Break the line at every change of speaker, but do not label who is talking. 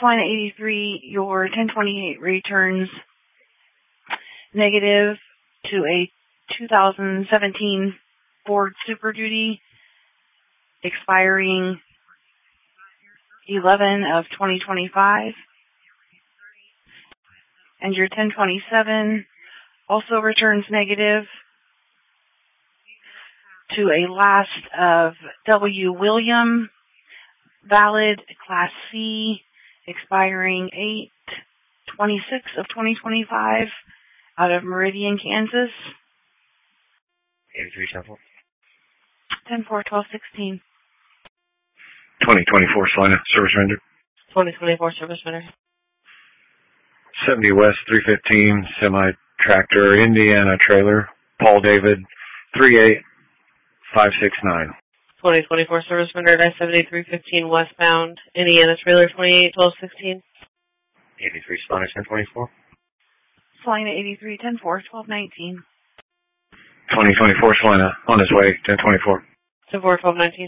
Salina 83, your 1028 returns negative to a 2017 Ford Super Duty expiring 11 of 2025. And your 1027 also returns negative to a last of W. William, valid Class C, expiring 8/26 of 2025, out of Meridian, Kansas.
83 10-4.
10-4-12-16.
2024 Salina, service rendered.
2024 service rendered.
70 West 315 semi-tractor Indiana trailer, Paul David 38569.
2024 service rendered. I-70 315 westbound Indiana trailer 28-12-16.
83 Salina 1024.
Salina 83 10-4-12-19.
2024 Salina, on his way, 1024.
10-4-12-19.